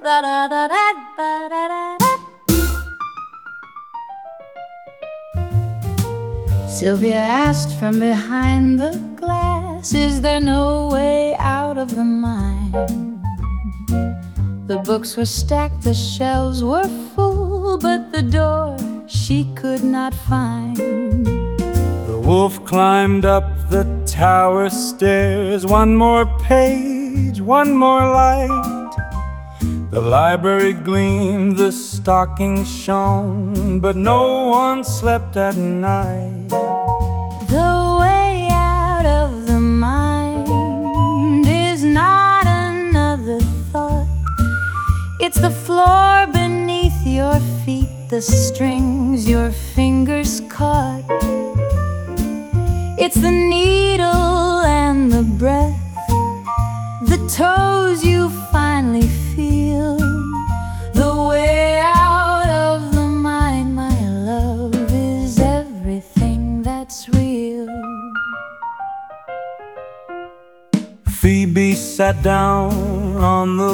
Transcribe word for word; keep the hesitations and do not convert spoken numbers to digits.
Sylvia asked from behind the glass, is there no way out of the mine? The books were stacked, the shelves were full, but the door she could not find. The wolf climbed up the tower stairs. One more page, one more light. The library gleamed, the stockings shone, but no one slept at night. The way out of the mind is not another thought. It's the floor beneath your feet, the strings your fingers caught. It's the needle and the breath, the toes you finally feel. The way out of the mind, my love, is everything that's real. Phoebe sat down on the